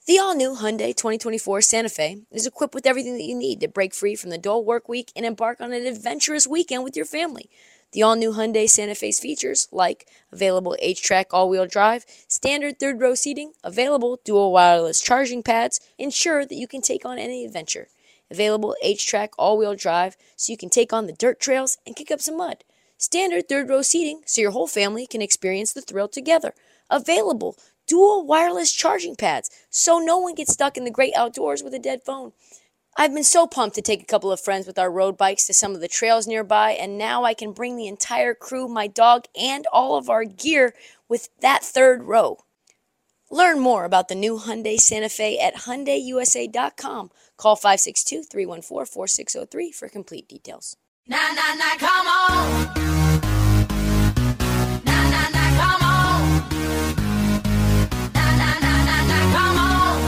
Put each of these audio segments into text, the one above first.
The all-new Hyundai 2024 Santa Fe is equipped with everything that you need to break free from the dull work week and embark on an adventurous weekend with your family. The all-new Hyundai Santa Fe's features, like available H-Track all-wheel drive, standard third-row seating, available dual wireless charging pads, ensure that you can take on any adventure. Available H-Track all-wheel drive so you can take on the dirt trails and kick up some mud. Standard third-row seating so your whole family can experience the thrill together. Available dual wireless charging pads so no one gets stuck in the great outdoors with a dead phone. I've been so pumped to take a couple of friends with our road bikes to some of the trails nearby, and now I can bring the entire crew, my dog, and all of our gear with that third row. Learn more about the new Hyundai Santa Fe at HyundaiUSA.com. Call 562-314-4603 for complete details. Nah, nah, nah, come on. Nah, nah, nah, come on. Nah, nah, nah, nah, nah, come on.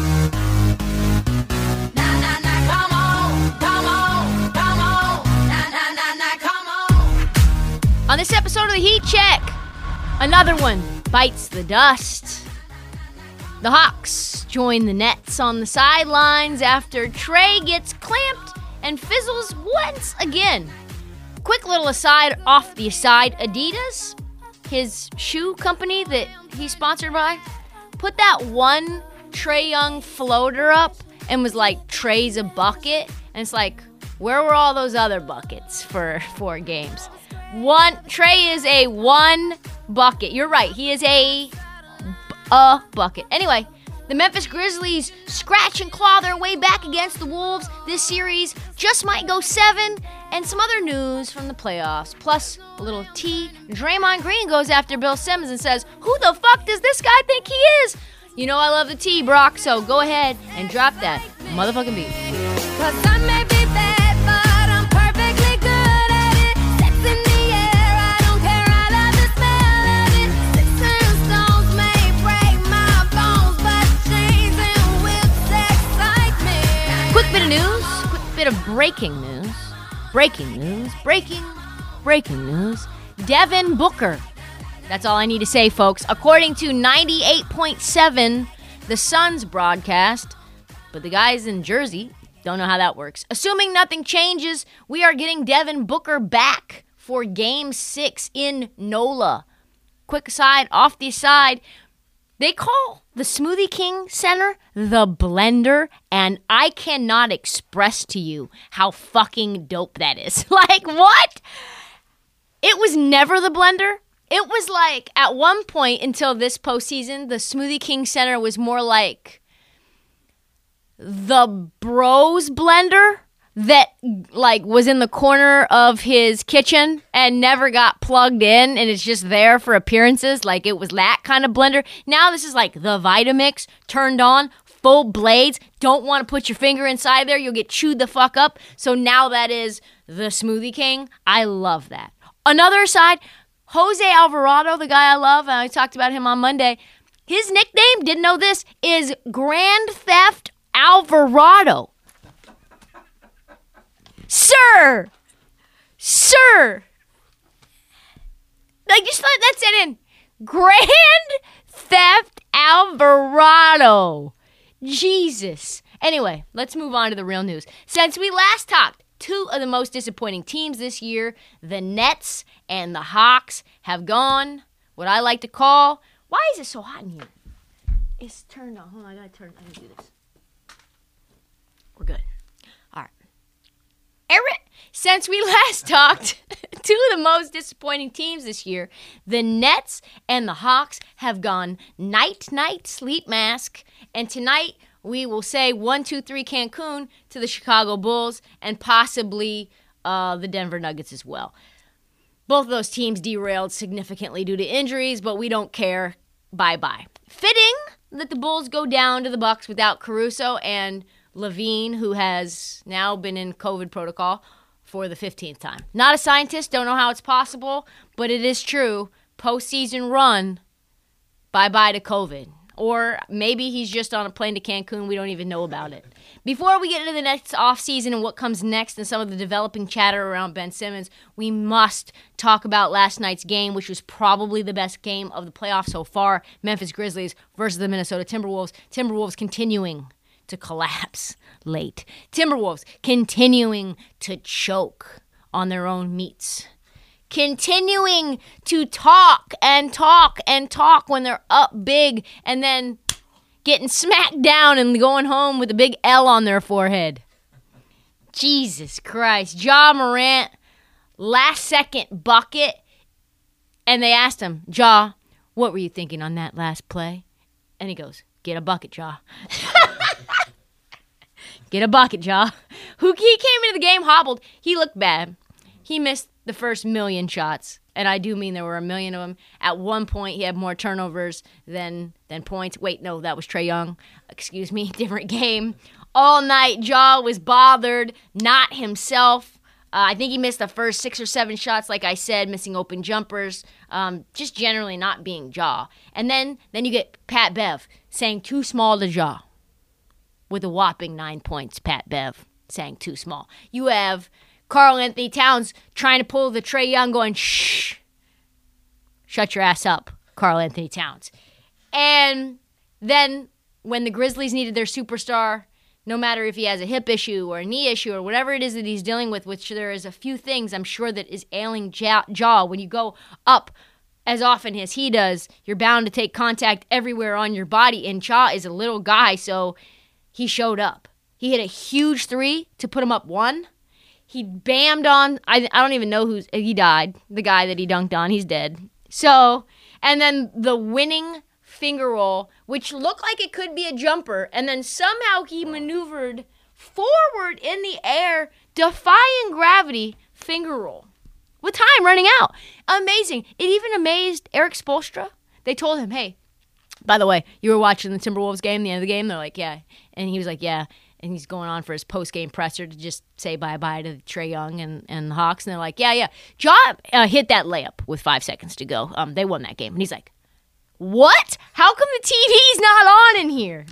Nah, nah, nah, come on. Come on, come on. Nah, nah, nah, nah, come on. On this episode of the Heat Check, another one bites the dust. The Hawks join the Nets on the sidelines after Trae gets clamped and fizzles once again. Quick little aside off the aside, Adidas, his shoe company that he's sponsored by, put that one Trae Young floater up and was like, Trae's a bucket. And it's like, where were all those other buckets for 4 games? Trae is a one bucket. You're right, he is a bucket. Anyway, the Memphis Grizzlies scratch and claw their way back against the Wolves. This series just might go 7. And some other news from the playoffs. Plus, a little tea. Draymond Green goes after Bill Simmons and says, who the fuck does this guy think he is? You know I love the tea, Brock, so go ahead and drop that motherfucking beat. 'Cause I may be bad, but I'm perfectly good at it. Sex in the air, I don't care, I love the smell of it. Sticks and stones may break my bones, but chains and whips excite me. Quick bit of news. Quick bit of breaking news. Breaking news. Devin Booker. That's all I need to say, folks. According to 98.7, the Suns broadcast, but the guys in Jersey don't know how that works. Assuming nothing changes, we are getting Devin Booker back for Game 6 in NOLA. Quick aside, off the aside, they call the Smoothie King Center the Blender, and I cannot express to you how fucking dope that is. Like, what? It was never the Blender. It was like, at one point until this postseason, the Smoothie King Center was more like the Bros Blender that like was in the corner of his kitchen and never got plugged in, and it's just there for appearances. Like, it was that kind of blender. Now this is like the Vitamix turned on, full blades. Don't want to put your finger inside there, you'll get chewed the fuck up. So now that is the Smoothie King. I love that. Another side, Jose Alvarado, the guy I love, and I talked about him on Monday. His nickname, didn't know this, is Grand Theft Alvarado. Sir! Like, just let that sit in. Grand Theft Alvarado. Jesus. Anyway, let's move on to the real news. Since we last talked, 2 of the most disappointing teams this year, the Nets and the Hawks, have gone what I like to call, why is it so hot in here? It's turned on. Hold on, I gotta do this. We're good. Since we last talked, 2 of the most disappointing teams this year, the Nets and the Hawks, have gone night-night sleep mask. And tonight, we will say 1-2-3 Cancun to the Chicago Bulls and possibly the Denver Nuggets as well. Both of those teams derailed significantly due to injuries, but we don't care. Bye-bye. Fitting that the Bulls go down to the Bucks without Caruso and Levine, who has now been in COVID protocol for the 15th time. Not a scientist, don't know how it's possible, but it is true. Postseason run, bye-bye to COVID. Or maybe he's just on a plane to Cancun. We don't even know about it. Before we get into the next offseason and what comes next and some of the developing chatter around Ben Simmons, we must talk about last night's game, which was probably the best game of the playoffs so far. Memphis Grizzlies versus the Minnesota Timberwolves. Timberwolves continuing to collapse late. Timberwolves continuing to choke on their own meats. Continuing to talk and talk and talk when they're up big and then getting smacked down and going home with a big L on their forehead. Jesus Christ. Ja Morant, last second bucket. And they asked him, Ja, what were you thinking on that last play? And he goes, get a bucket, Ja. Get a bucket, Ja. He came into the game hobbled. He looked bad. He missed the first million shots, and I do mean there were a million of them. At one point, he had more turnovers than points. Wait, no, that was Trae Young. Excuse me, different game. All night, Ja was bothered, not himself. I think he missed the first 6 or 7 shots, like I said, missing open jumpers, just generally not being Ja. And then you get Pat Bev saying too small to Ja. With a whopping 9 points, Pat Bev saying too small. You have Karl Anthony Towns trying to pull the Trae Young going, shh. Shut your ass up, Karl Anthony Towns. And then when the Grizzlies needed their superstar, no matter if he has a hip issue or a knee issue or whatever it is that he's dealing with, which there is a few things I'm sure that is ailing Ja. When you go up as often as he does, you're bound to take contact everywhere on your body. And Ja is a little guy, so he showed up. He hit a huge 3 to put him up 1. He bammed on, I don't even know he died. The guy that he dunked on, he's dead. So, and then the winning finger roll, which looked like it could be a jumper, and then somehow he maneuvered forward in the air, defying gravity, finger roll. With time running out. Amazing. It even amazed Eric Spoelstra. They told him, hey, by the way, you were watching the Timberwolves game, the end of the game? They're like, yeah. And he was like, yeah. And he's going on for his post-game presser to just say bye-bye to Trae Young and the Hawks. And they're like, yeah. Ja hit that layup with 5 seconds to go. They won that game. And he's like, what? How come the TV's not on in here?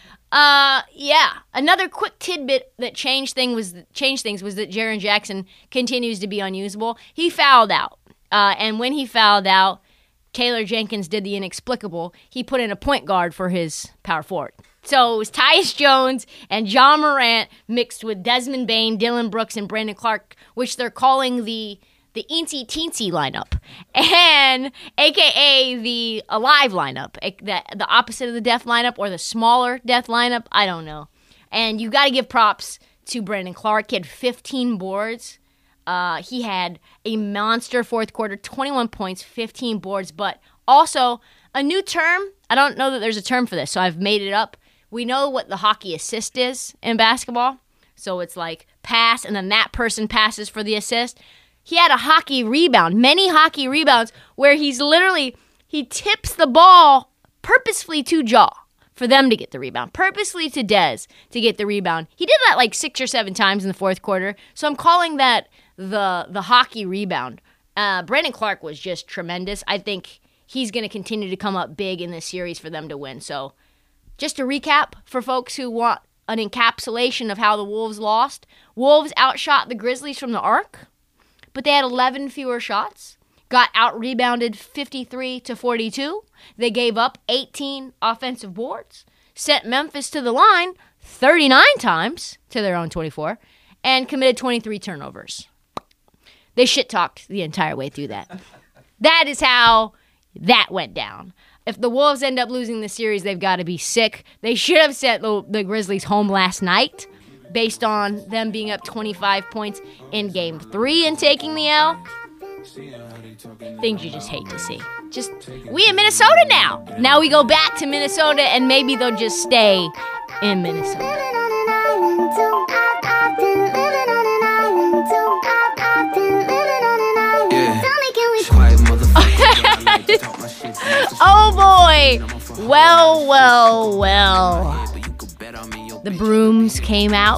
Yeah. Another quick tidbit that changed things was that Jaren Jackson continues to be unusable. He fouled out. And when he fouled out, Taylor Jenkins did the inexplicable. He put in a point guard for his power forward. So it was Tyus Jones and Ja Morant mixed with Desmond Bane, Dylan Brooks, and Brandon Clark, which they're calling the Eensy Teensy lineup, and a.k.a. the Alive lineup, the opposite of the Death lineup or the smaller Death lineup. I don't know. And you got to give props to Brandon Clark. He had 15 boards. He had a monster fourth quarter, 21 points, 15 boards, but also a new term. I don't know that there's a term for this, so I've made it up. We know what the hockey assist is in basketball. So it's like pass, and then that person passes for the assist. He had a hockey rebound, many hockey rebounds, where he tips the ball purposefully to Ja for them to get the rebound, purposely to Dez to get the rebound. He did that like 6 or 7 times in the fourth quarter, so I'm calling that the hockey rebound. Brandon Clark was just tremendous. I think he's going to continue to come up big in this series for them to win. So just to recap for folks who want an encapsulation of how the Wolves lost, Wolves outshot the Grizzlies from the arc, but they had 11 fewer shots, got out-rebounded 53-42. They gave up 18 offensive boards, sent Memphis to the line 39 times to their own 24, and committed 23 turnovers. They shit-talked the entire way through that. That is how that went down. If the Wolves end up losing the series, they've got to be sick. They should have sent the Grizzlies home last night based on them being up 25 points in Game 3 and taking the L. Things you just hate to see. We in Minnesota now. Now we go back to Minnesota, and maybe they'll just stay in Minnesota. Oh boy! Well. The brooms came out.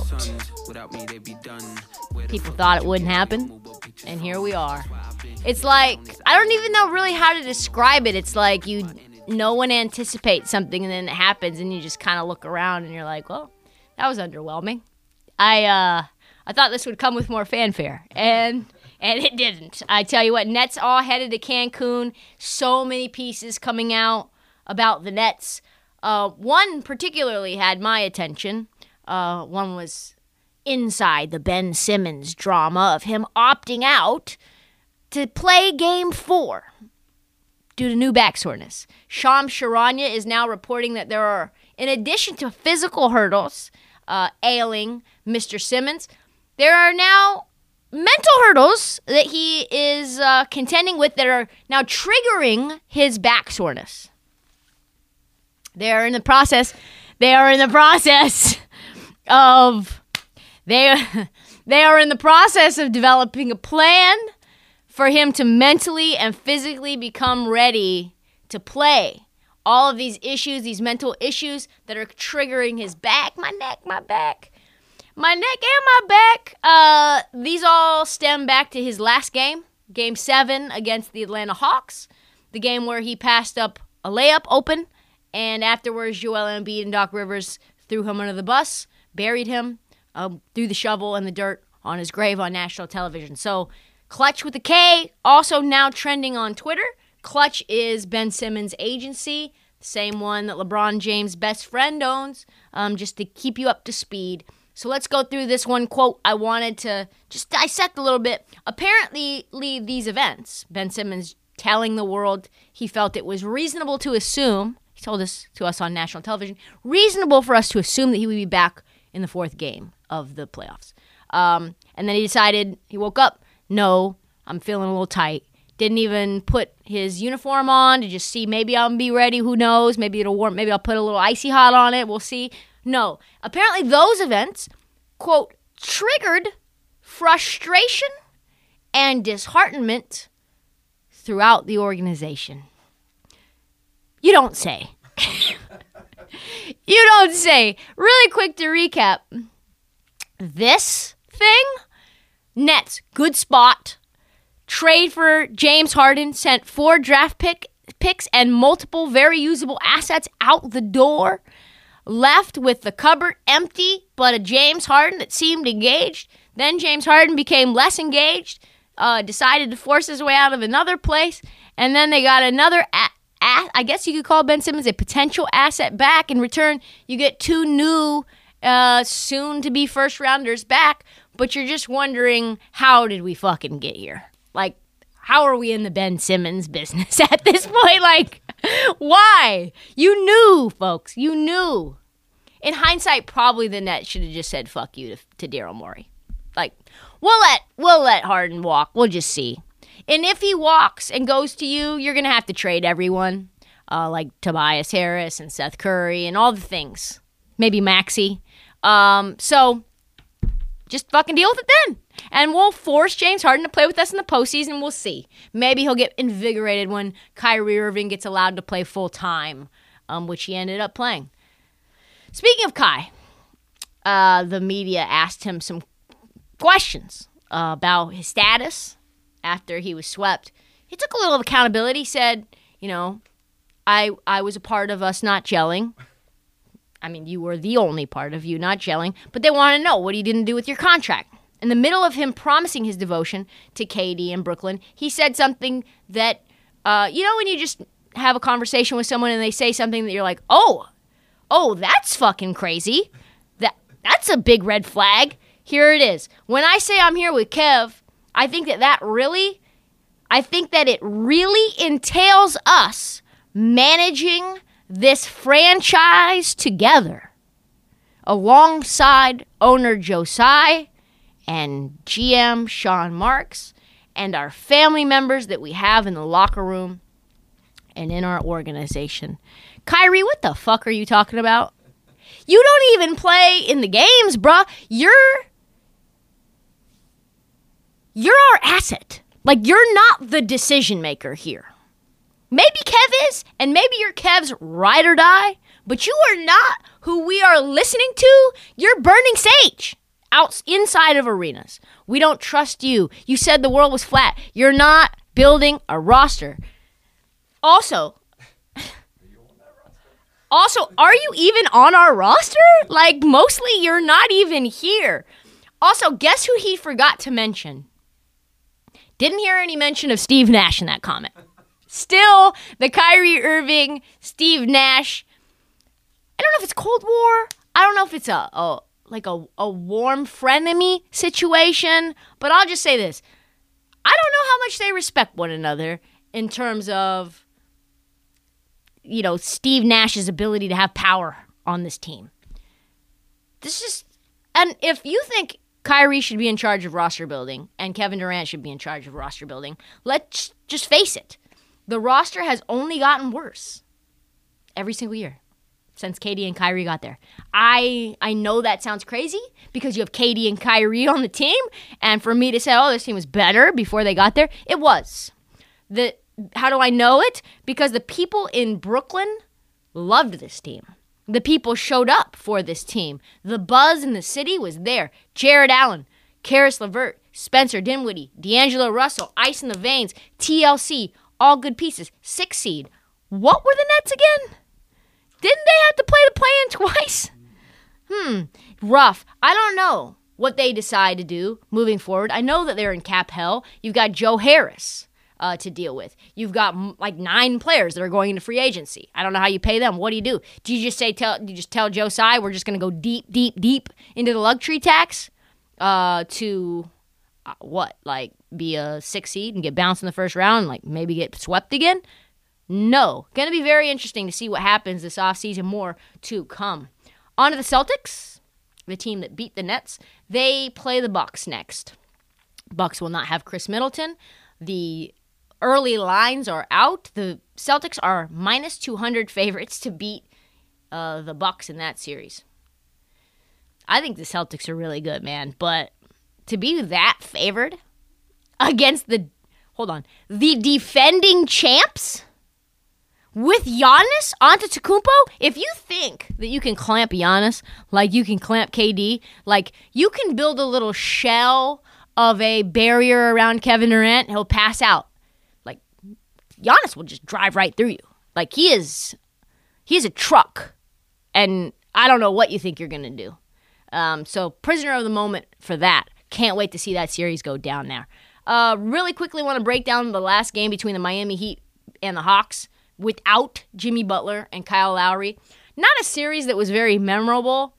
People thought it wouldn't happen, and here we are. It's like, I don't even know really how to describe it. It's like you no one anticipates something, and then it happens, and you just kind of look around, and you're like, well, that was underwhelming. I thought this would come with more fanfare, and it didn't. I tell you what, Nets all headed to Cancun. So many pieces coming out about the Nets. One particularly had my attention. One was inside the Ben Simmons drama of him opting out to play Game 4 due to new back soreness. Shams Charania is now reporting that there are, in addition to physical hurdles ailing Mr. Simmons, there are now mental hurdles that he is contending with that are now triggering his back soreness. They are in the process of developing a plan for him to mentally and physically become ready to play. All of these issues, these mental issues that are triggering his back, my neck and my back. These all stem back to his last game, Game 7 against the Atlanta Hawks, the game where he passed up a layup open, and afterwards Joel Embiid and Doc Rivers threw him under the bus, buried him, threw the shovel in the dirt on his grave on national television. So Clutch with a K, also now trending on Twitter. Clutch is Ben Simmons' agency, the same one that LeBron James' best friend owns, just to keep you up to speed. So let's go through this one quote I wanted to just dissect a little bit. Apparently, these events, Ben Simmons telling the world he felt it was reasonable to assume, he told this to us on national television, reasonable for us to assume that he would be back in the 4th game of the playoffs. And then he decided, he woke up, no, I'm feeling a little tight. Didn't even put his uniform on to just see, maybe I'll be ready, who knows, maybe it'll warm, maybe I'll put a little icy hot on it, we'll see. No, apparently those events, quote, triggered frustration and disheartenment throughout the organization. You don't say. You don't say. Really quick to recap. This thing, Nets, good spot. Trade for James Harden, sent 4 draft picks and multiple very usable assets out the door. Left with the cupboard empty, but a James Harden that seemed engaged. Then James Harden became less engaged, decided to force his way out of another place, and then they got another, I guess you could call Ben Simmons a potential asset back. In return, you get 2 new, soon-to-be first-rounders back, but you're just wondering, how did we fucking get here? Like, how are we in the Ben Simmons business at this point? Like, why? You knew, folks. You knew. In hindsight, probably the Nets should have just said fuck you to Daryl Morey. Like, we'll let Harden walk. We'll just see. And if he walks and goes to you, you're going to have to trade everyone. Like Tobias Harris and Seth Curry and all the things. Maybe Maxey. So just fucking deal with it then. And we'll force James Harden to play with us in the postseason. We'll see. Maybe he'll get invigorated when Kyrie Irving gets allowed to play full time, which he ended up playing. Speaking of Kai, the media asked him some questions about his status after he was swept. He took a little accountability. He said, you know, I was a part of us not gelling. I mean, you were the only part of you not gelling. But they want to know what he didn't do with your contract. In the middle of him promising his devotion to KD and Brooklyn, he said something that, you know, when you just have a conversation with someone and they say something that you're like, oh, that's fucking crazy. That's a big red flag. Here it is. When I say I'm here with Kev, I think that it really entails us managing this franchise together alongside owner Joe Tsai and GM Sean Marks and our family members that we have in the locker room and in our organization. Kyrie, what the fuck are you talking about? You don't even play in the games, bruh. You're our asset. Like, you're not the decision maker here. Maybe Kev is, and maybe you're Kev's ride or die, but you are not who we are listening to. You're burning sage inside of arenas. We don't trust you. You said the world was flat. You're not building a roster. Also, Also, are you even on our roster? Like, mostly you're not even here. Also, guess who he forgot to mention? Didn't hear any mention of Steve Nash in that comment. Still, the Kyrie Irving, Steve Nash. I don't know if it's Cold War. I don't know if it's a warm frenemy situation. But I'll just say this. I don't know how much they respect one another in terms of, Steve Nash's ability to have power on this team. And if you think Kyrie should be in charge of roster building and Kevin Durant should be in charge of roster building, let's just face it. The roster has only gotten worse every single year since KD and Kyrie got there. I know that sounds crazy because you have KD and Kyrie on the team, and for me to say, this team was better before they got there, it was. How do I know it? Because the people in Brooklyn loved this team. The people showed up for this team. The buzz in the city was there. Jared Allen, Karis LeVert, Spencer Dinwiddie, D'Angelo Russell, Ice in the Veins, TLC, all good pieces. 6 seed. What were the Nets again? Didn't they have to play the play-in twice? Rough. I don't know what they decide to do moving forward. I know that they're in cap hell. You've got Joe Harris to deal with. You've got 9 players that are going into free agency. I don't know how you pay them. What do you do? Do you just tell Joe Tsai we're just going to go deep, deep, deep into the luxury tax to be a 6 seed and get bounced in the first round and maybe get swept again? No. Going to be very interesting to see what happens this offseason. More to come. On to the Celtics, the team that beat the Nets. They play the Bucks next. Bucks will not have Chris Middleton. The early lines are out. The Celtics are minus 200 favorites to beat the Bucks in that series. I think the Celtics are really good, man. But to be that favored against the defending champs with Giannis Antetokounmpo, if you think that you can clamp Giannis like you can clamp KD, like you can build a little shell of a barrier around Kevin Durant, he'll pass out. Like Giannis will just drive right through you. Like he's a truck, and I don't know what you think you're gonna do. So prisoner of the moment for that. Can't wait to see that series go down there. Really quickly want to break down the last game between the Miami Heat and the Hawks without Jimmy Butler and Kyle Lowry. Not a series that was very memorable.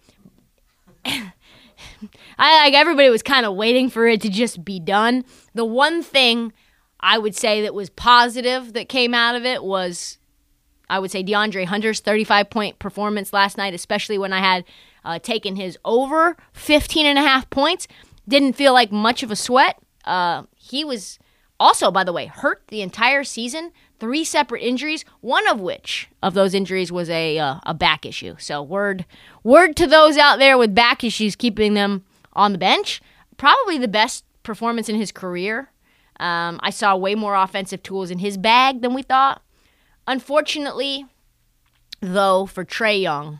Everybody was kind of waiting for it to just be done. The one thing I would say that was positive that came out of it was, I would say, DeAndre Hunter's 35-point performance last night, especially when I had taken his over 15.5 points. Didn't feel like much of a sweat. He was also, by the way, hurt the entire season. 3 separate injuries, one of which of those injuries was a back issue. So word to those out there with back issues, keeping them on the bench. Probably the best performance in his career. I saw way more offensive tools in his bag than we thought. Unfortunately, though, for Trae Young,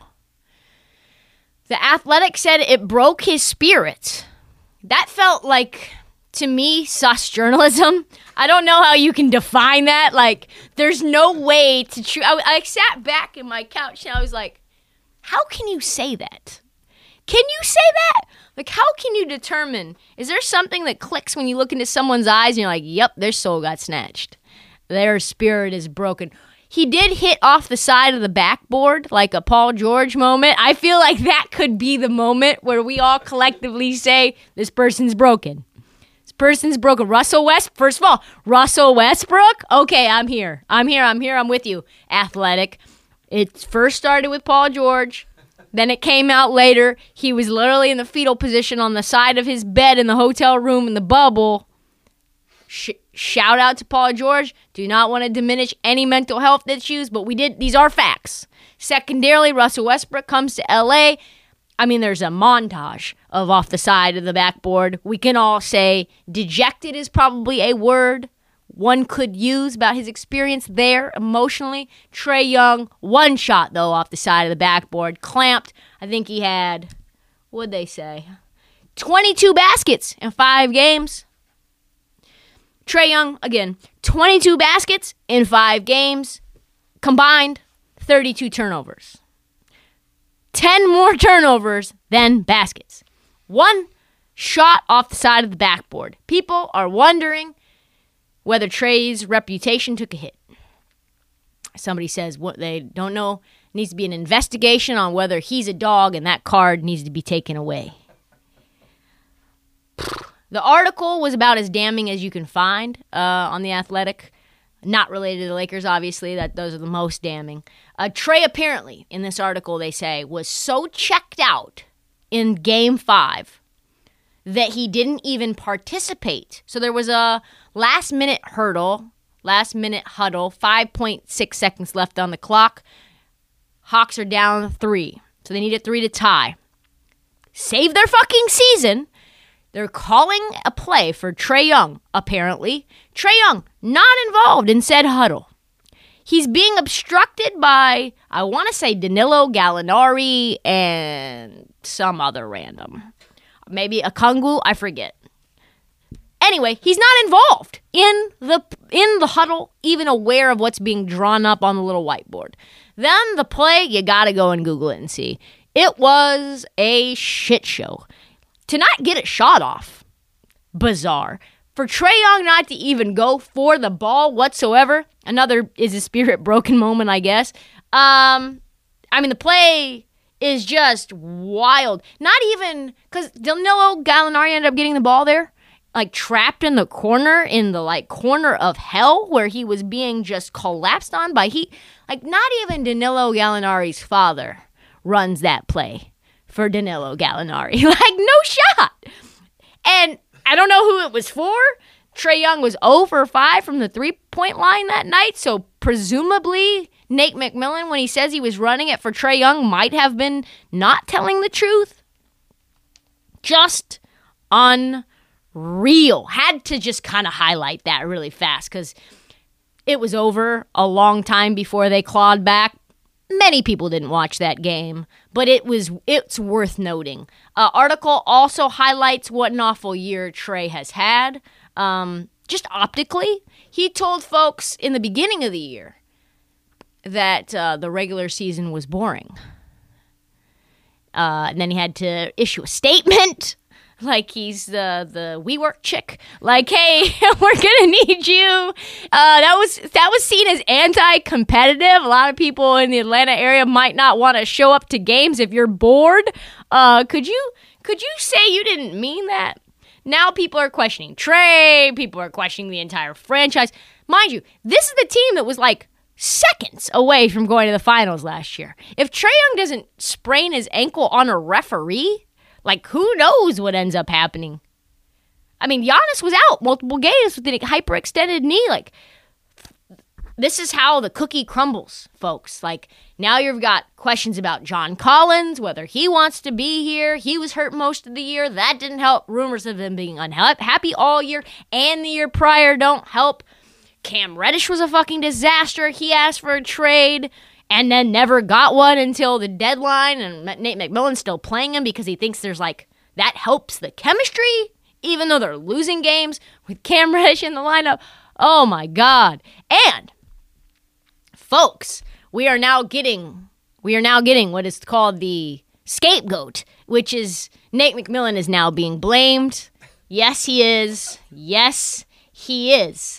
The Athletic said it broke his spirit. That felt like, to me, sus journalism. I don't know how you can define that. Like, there's no way to I sat back in my couch and I was like, how can you say that? Can you say that? Like, how can you determine? Is there something that clicks when you look into someone's eyes and you're like, yep, their soul got snatched. Their spirit is broken. He did hit off the side of the backboard like a Paul George moment. I feel like that could be the moment where we all collectively say, this person's broken. This person's broken. First of all, Russell Westbrook? Okay, I'm here. I'm with you, Athletic. It first started with Paul George. Then it came out later. He was literally in the fetal position on the side of his bed in the hotel room in the bubble. Shout out to Paul George. Do not want to diminish any mental health issues, but these are facts. Secondarily, Russell Westbrook comes to LA. I mean, there's a montage of off the side of the backboard. We can all say dejected is probably a word one could use about his experience there emotionally. Trae Young, one shot, though, off the side of the backboard. Clamped. I think he had, what'd they say? 22 baskets in 5 games. Trae Young, again, 22 baskets in 5 games. Combined, 32 turnovers. more turnovers than baskets. One shot off the side of the backboard. People are wondering whether Trey's reputation took a hit. Somebody says what they don't know. Needs to be an investigation on whether he's a dog and that card needs to be taken away. The article was about as damning as you can find on The Athletic. Not related to the Lakers, obviously. Those are the most damning. Trey apparently, in this article, they say, was so checked out in Game 5 that he didn't even participate. So there was a last-minute huddle, 5.6 seconds left on the clock. Hawks are down 3, so they needed 3 to tie. Save their fucking season. They're calling a play for Trae Young, apparently. Trae Young, not involved in said huddle. He's being obstructed by, I want to say, Danilo Gallinari and some other random. Maybe Okongwu, I forget. Anyway, he's not involved in the huddle, even aware of what's being drawn up on the little whiteboard. Then the play, you gotta go and Google it and see. It was a shit show. To not get it shot off, bizarre. For Trae Young not to even go for the ball whatsoever, another is a spirit broken moment, I guess. The play is just wild. Not even, because Danilo Gallinari ended up getting the ball there, like trapped in the corner, corner of hell, where he was being just collapsed on by heat. Like, not even Danilo Gallinari's father runs that play for Danilo Gallinari. No shot. And I don't know who it was for. Trae Young was 0 for 5 from the three-point line that night, so presumably Nate McMillan, when he says he was running it for Trae Young, might have been not telling the truth. Just unreal. Had to just kind of highlight that really fast because it was over a long time before they clawed back. Many people didn't watch that game, but it's worth noting. Article also highlights what an awful year Trae has had. Just optically, he told folks in the beginning of the year that the regular season was boring. And then he had to issue a statement like he's the WeWork chick. Like, hey, we're gonna need you. That was seen as anti-competitive. A lot of people in the Atlanta area might not want to show up to games if you're bored. Could you say you didn't mean that? Now people are questioning Trae. People are questioning the entire franchise. Mind you, this is the team that was like seconds away from going to the finals last year. If Trae Young doesn't sprain his ankle on a referee, who knows what ends up happening? I mean, Giannis was out multiple games with a hyperextended knee. This is how the cookie crumbles, folks. Now you've got questions about John Collins, whether he wants to be here. He was hurt most of the year. That didn't help. Rumors of him being unhappy all year and the year prior don't help. Cam Reddish was a fucking disaster. He asked for a trade and then never got one until the deadline, and Nate McMillan's still playing him because he thinks that helps the chemistry, even though they're losing games with Cam Reddish in the lineup. Oh my God. And folks, we are now getting what is called the scapegoat, which is Nate McMillan is now being blamed. Yes, he is. Yes, he is.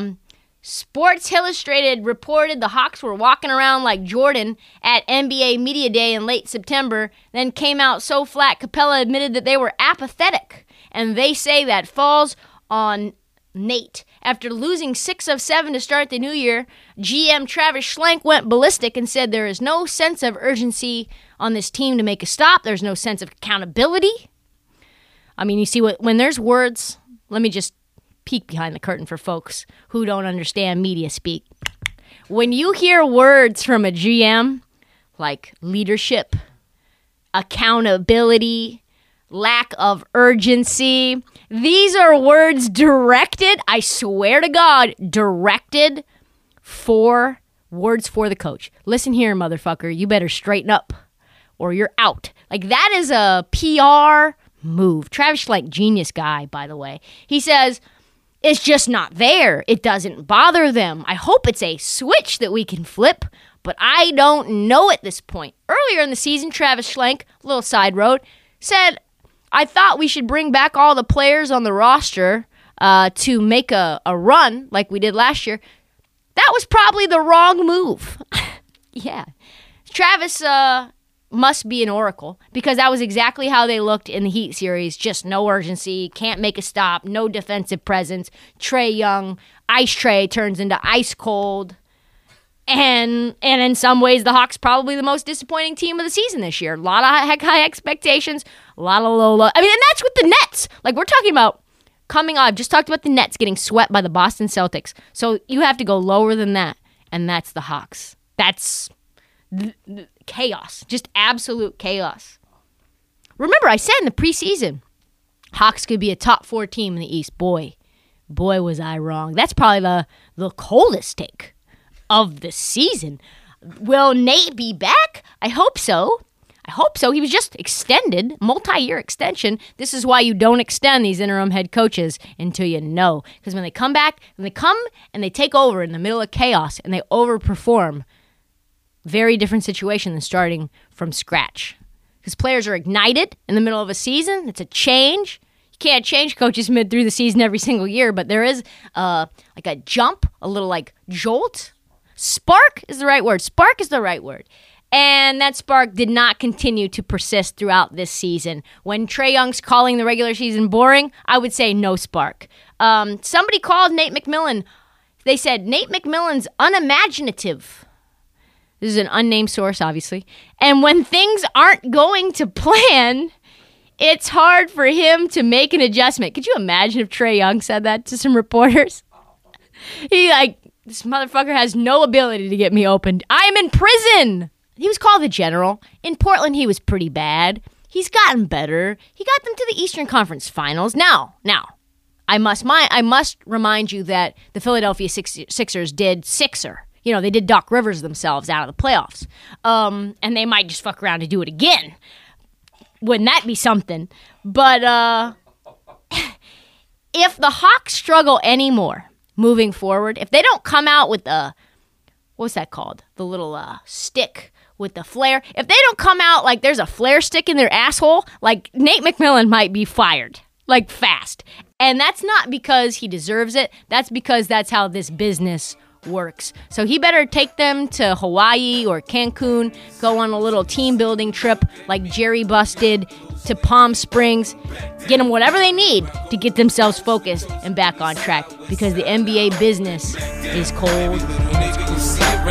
Sports Illustrated reported the Hawks were walking around like Jordan at NBA Media Day in late September, then came out so flat Capella admitted that they were apathetic, and they say that falls on Nate. After losing 6 of 7 to start the new year, GM Travis Schlenk went ballistic and said there is no sense of urgency on this team to make a stop. There's no sense of accountability. I mean, you see, when there's words, let me just peek behind the curtain for folks who don't understand media speak. When you hear words from a GM like leadership, accountability, lack of urgency, these are words directed, I swear to God, directed for words for the coach. Listen here, motherfucker, you better straighten up or you're out. That is a PR move. Travis Schlenk, genius guy, by the way. He says, it's just not there. It doesn't bother them. I hope it's a switch that we can flip, but I don't know at this point. Earlier in the season, Travis Schlenk, little side road, said, I thought we should bring back all the players on the roster to make a run like we did last year. That was probably the wrong move. Yeah. Travis must be an oracle because that was exactly how they looked in the Heat series. Just no urgency, can't make a stop, no defensive presence. Trae Young, Ice Trae turns into ice cold. And in some ways, the Hawks probably the most disappointing team of the season this year. A lot of high expectations, a lot of low. I mean, and that's with the Nets. Like, we're talking about coming on. I've just talked about the Nets getting swept by the Boston Celtics. So you have to go lower than that, and that's the Hawks. That's chaos, just absolute chaos. Remember, I said in the preseason, Hawks could be a top 4 team in the East. Boy, was I wrong. That's probably the coldest take of the season. Will Nate be back? I hope so. He was just extended, multi-year extension. This is why you don't extend these interim head coaches until you know. Because when they come back, when they come and they take over in the middle of chaos and they overperform, very different situation than starting from scratch. Because players are ignited in the middle of a season. It's a change. You can't change coaches mid through the season every single year, but there is like a jump, a little like jolt. Spark is the right word. And that spark did not continue to persist throughout this season. When Trae Young's calling the regular season boring, I would say no spark. Somebody called Nate McMillan. They said, Nate McMillan's unimaginative. This is an unnamed source, obviously. And when things aren't going to plan, it's hard for him to make an adjustment. Could you imagine if Trae Young said that to some reporters? This motherfucker has no ability to get me open. I'm in prison. He was called the general. In Portland, he was pretty bad. He's gotten better. He got them to the Eastern Conference Finals. Now, I must remind you that the Philadelphia Sixers did Sixer. You know, they did Doc Rivers themselves out of the playoffs. And they might just fuck around and do it again. Wouldn't that be something? But if the Hawks struggle anymore moving forward, if they don't come out with what's that called? The little stick with the flare. If they don't come out like there's a flare stick in their asshole, like Nate McMillan might be fired, like fast. And that's not because he deserves it. That's because that's how this business works. So he better take them to Hawaii or Cancun, go on a little team building trip like Jerry Buss did to Palm Springs, get them whatever they need to get themselves focused and back on track, because the NBA business is cold and it's cool.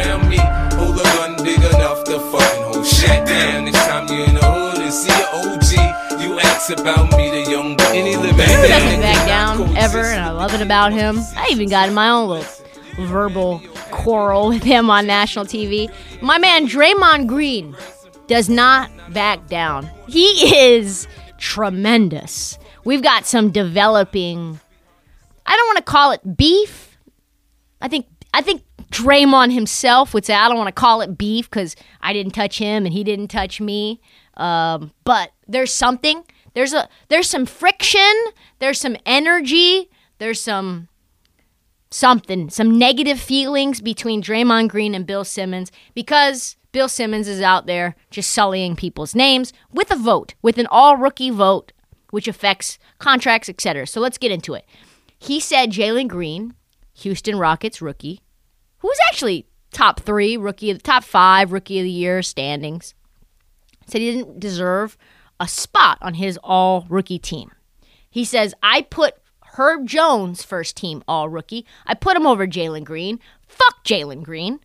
Who doesn't back down ever, and I love it about him. I even got in my own little verbal quarrel with him on national TV. My man Draymond Green does not back down. He is tremendous. We've got some developing, I don't want to call it beef. I think Draymond himself would say, I don't want to call it beef because I didn't touch him and he didn't touch me. But there's something. There's some friction. There's some energy. There's some negative feelings between Draymond Green and Bill Simmons, because Bill Simmons is out there just sullying people's names with a vote, with an all-rookie vote, which affects contracts, etc. So let's get into it. He said Jalen Green, Houston Rockets rookie, who was actually top 3 rookie, top 5 rookie of the year standings, said he didn't deserve a spot on his all-rookie team. He says, I put Herb Jones first team all-rookie. I put him over Jalen Green. Fuck Jalen Green.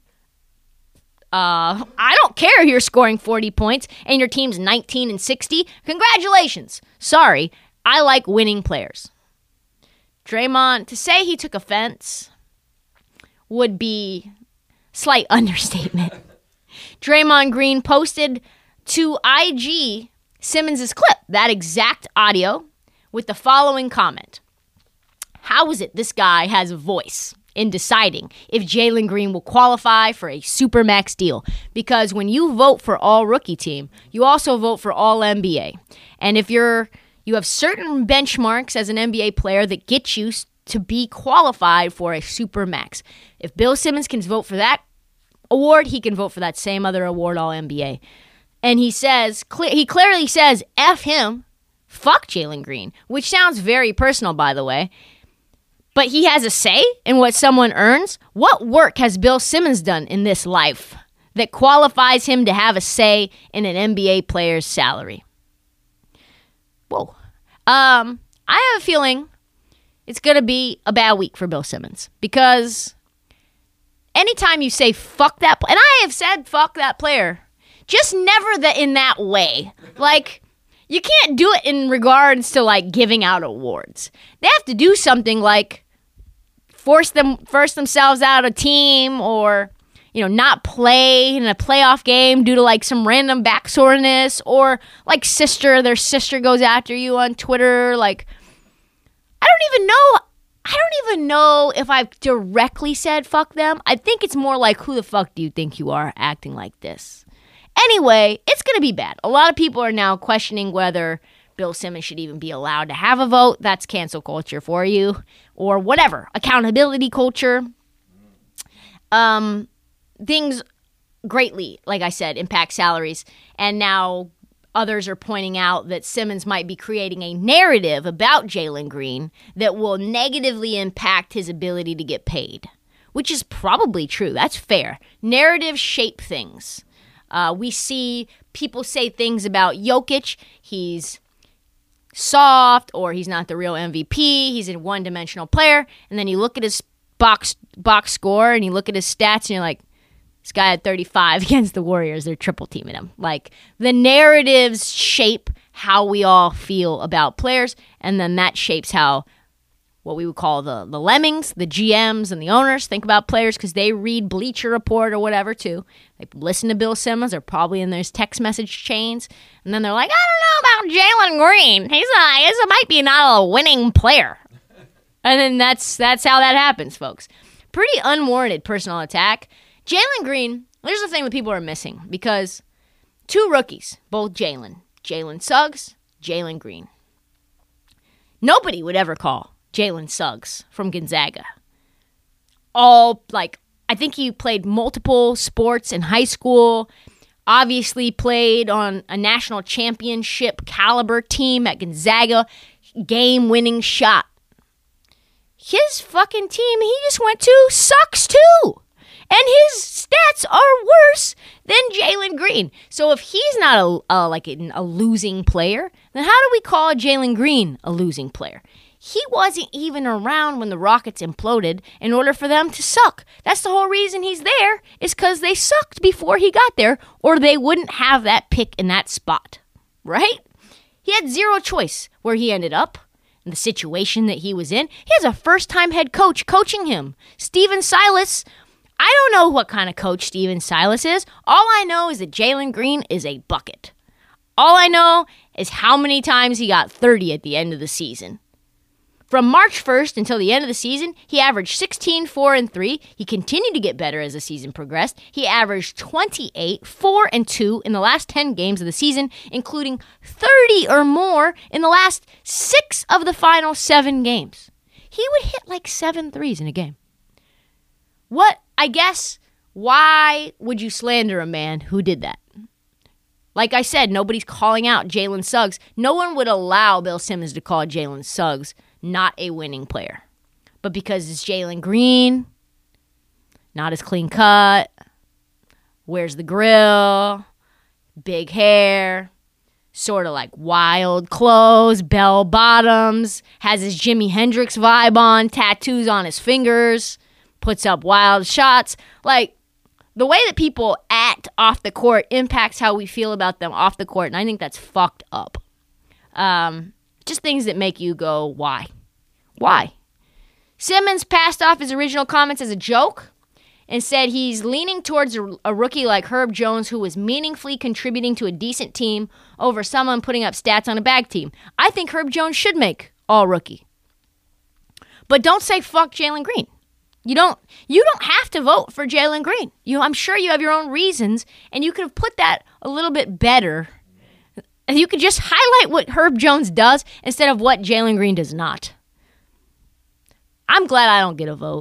I don't care if you're scoring 40 points and your team's 19-60. Congratulations. Sorry, I like winning players. Draymond, to say he took offense would be slight understatement. Draymond Green posted to IG Simmons' clip, that exact audio, with the following comment. How is it this guy has a voice in deciding if Jalen Green will qualify for a Supermax deal? Because when you vote for all-rookie team, you also vote for all-NBA. And if you have certain benchmarks as an NBA player that get you to be qualified for a Supermax. If Bill Simmons can vote for that award, he can vote for that same other award, All-NBA. And he clearly says, F him, fuck Jalen Green, which sounds very personal, by the way. But he has a say in what someone earns. What work has Bill Simmons done in this life that qualifies him to have a say in an NBA player's salary? Whoa. I have a feeling it's going to be a bad week for Bill Simmons, because anytime you say fuck that, and I have said fuck that player, just never in that way. Like, you can't do it in regards to, like, giving out awards. They have to do something like force themselves out of a team, or, not play in a playoff game due to, like, some random back soreness, or, like, their sister goes after you on Twitter. Like, I don't even know if I've directly said fuck them. I think it's more like, who the fuck do you think you are acting like this? Anyway, it's going to be bad. A lot of people are now questioning whether Bill Simmons should even be allowed to have a vote. That's cancel culture for you, or whatever. Accountability culture. Things greatly, like I said, impact salaries. And now others are pointing out that Simmons might be creating a narrative about Jalen Green that will negatively impact his ability to get paid, which is probably true. That's fair. Narratives shape things. We see people say things about Jokic. He's soft, or he's not the real MVP. He's a one-dimensional player. And then you look at his box score and you look at his stats and you're like, this guy had 35 against the Warriors. They're triple teaming him. Like, the narratives shape how we all feel about players, and then that shapes how what we would call the lemmings, the GMs, and the owners think about players, because they read Bleacher Report or whatever too. They listen to Bill Simmons. They're probably in their text message chains, and then they're like, I don't know about Jalen Green. He might be not a winning player. And then that's how that happens, folks. Pretty unwarranted personal attack. Jalen Green, here's the thing that people are missing, because two rookies, both Jalen Suggs, Jalen Green. Nobody would ever call Jalen Suggs from Gonzaga. I think he played multiple sports in high school, obviously played on a national championship caliber team at Gonzaga, game-winning shot. His fucking team he just went to sucks too. And his stats are worse than Jalen Green. So if he's not a losing player, then how do we call Jalen Green a losing player? He wasn't even around when the Rockets imploded in order for them to suck. That's the whole reason he's there, is because they sucked before he got there, or they wouldn't have that pick in that spot, right? He had zero choice where he ended up, in the situation that he was in. He has a first-time head coach coaching him. Stephen Silas. I don't know what kind of coach Stephen Silas is. All I know is that Jalen Green is a bucket. All I know is how many times he got 30 at the end of the season. From March 1st until the end of the season, he averaged 16, 4, and 3. He continued to get better as the season progressed. He averaged 28, 4, and 2 in the last 10 games of the season, including 30 or more in the last 6 of the final 7 games. He would hit like 7 threes in a game. Why would you slander a man who did that? Like I said, nobody's calling out Jalen Suggs. No one would allow Bill Simmons to call Jalen Suggs not a winning player. But because it's Jalen Green, not as clean cut, wears the grill, big hair, sort of like wild clothes, bell bottoms, has his Jimi Hendrix vibe on, tattoos on his fingers, puts up wild shots. Like, the way that people act off the court impacts how we feel about them off the court, and I think that's fucked up. Just things that make you go, why? Why? Simmons passed off his original comments as a joke and said he's leaning towards a rookie like Herb Jones, who was meaningfully contributing to a decent team, over someone putting up stats on a bad team. I think Herb Jones should make all-rookie. But don't say fuck Jalen Green. You don't have to vote for Jalen Green. I'm sure you have your own reasons, and you could have put that a little bit better. You could just highlight what Herb Jones does instead of what Jalen Green does not. I'm glad I don't get a vote.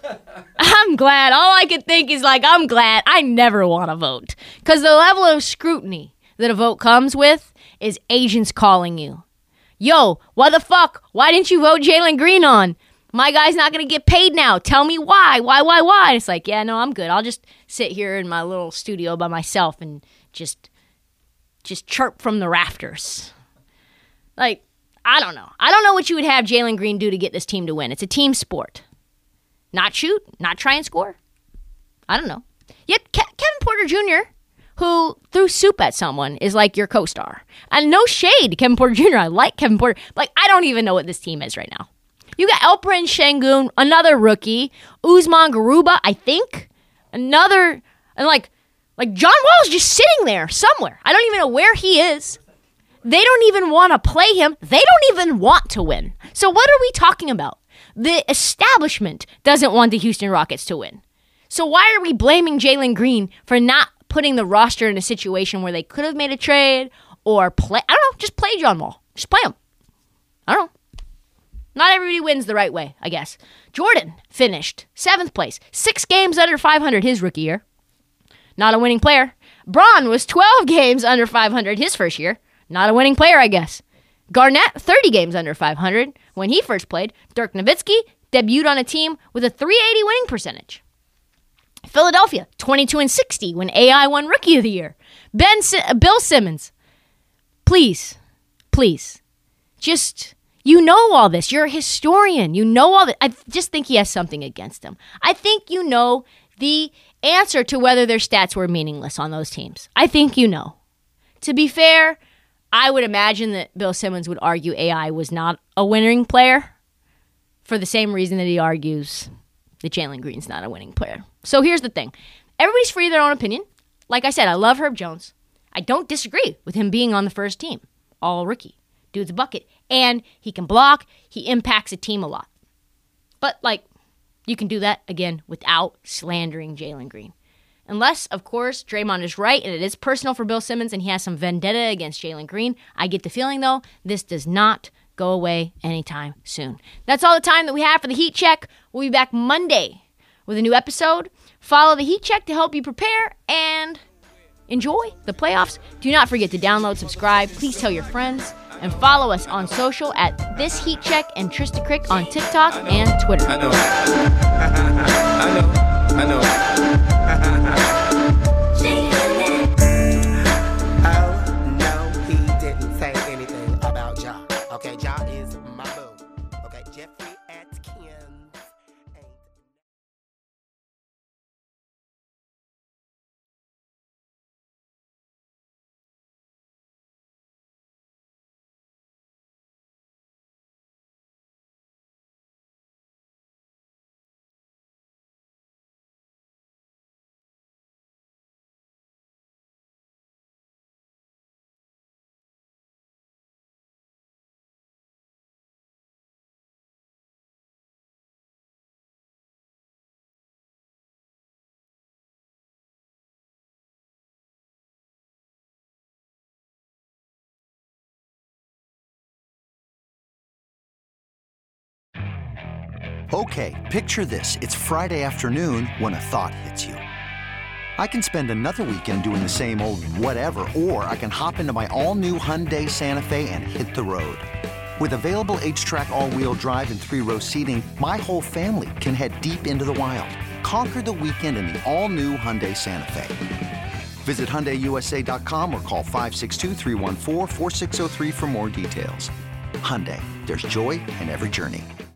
I'm glad. All I could think is I'm glad I never want to vote. Because the level of scrutiny that a vote comes with is agents calling you. Yo, what the fuck? Why didn't you vote Jalen Green on? My guy's not going to get paid now. Tell me why. Why? And it's yeah, no, I'm good. I'll just sit here in my little studio by myself and just chirp from the rafters. I don't know. I don't know what you would have Jalen Green do to get this team to win. It's a team sport. Not shoot, not try and score. I don't know. Yet Kevin Porter Jr., who threw soup at someone, is your co-star. And no shade to Kevin Porter Jr. I like Kevin Porter. I don't even know what this team is right now. You got Alperen Şengün, another rookie. Usman Garuba, I think. Another. And John Wall's just sitting there somewhere. I don't even know where he is. They don't even want to play him. They don't even want to win. So what are we talking about? The establishment doesn't want the Houston Rockets to win. So why are we blaming Jalen Green for not putting the roster in a situation where they could have made a trade or play? I don't know. Just play John Wall. Just play him. I don't know. Not everybody wins the right way, I guess. Jordan finished 7th place. 6 games under 500 his rookie year. Not a winning player. Bron was 12 games under 500 his first year. Not a winning player, I guess. Garnett, 30 games under 500 when he first played. Dirk Nowitzki debuted on a team with a .380 winning percentage. Philadelphia, 22-60 when AI won Rookie of the Year. Bill Simmons, please, just, you know all this. You're a historian. You know all that. I just think he has something against him. I think you know the answer to whether their stats were meaningless on those teams. I think you know. To be fair, I would imagine that Bill Simmons would argue AI was not a winning player for the same reason that he argues that Jalen Green's not a winning player. So here's the thing. Everybody's free to their own opinion. Like I said, I love Herb Jones. I don't disagree with him being on the first team. All rookie. Dude's a bucket. And he can block. He impacts a team a lot. But, you can do that, again, without slandering Jalen Green. Unless, of course, Draymond is right and it is personal for Bill Simmons and he has some vendetta against Jalen Green. I get the feeling, though, this does not go away anytime soon. That's all the time that we have for the Heat Check. We'll be back Monday with a new episode. Follow the Heat Check to help you prepare and enjoy the playoffs. Do not forget to download, subscribe. Please tell your friends. And follow us on social at This Heat Check and Trista Crick on TikTok and Twitter. I know. Oh, no, he didn't say anything about Ja. Okay, Ja is my boo. Okay, Jeffrey Atkins. Okay, picture this. It's Friday afternoon when a thought hits you. I can spend another weekend doing the same old whatever, or I can hop into my all-new Hyundai Santa Fe and hit the road. With available H-Track all-wheel drive and 3-row seating, my whole family can head deep into the wild. Conquer the weekend in the all-new Hyundai Santa Fe. Visit HyundaiUSA.com or call 562-314-4603 for more details. Hyundai, there's joy in every journey.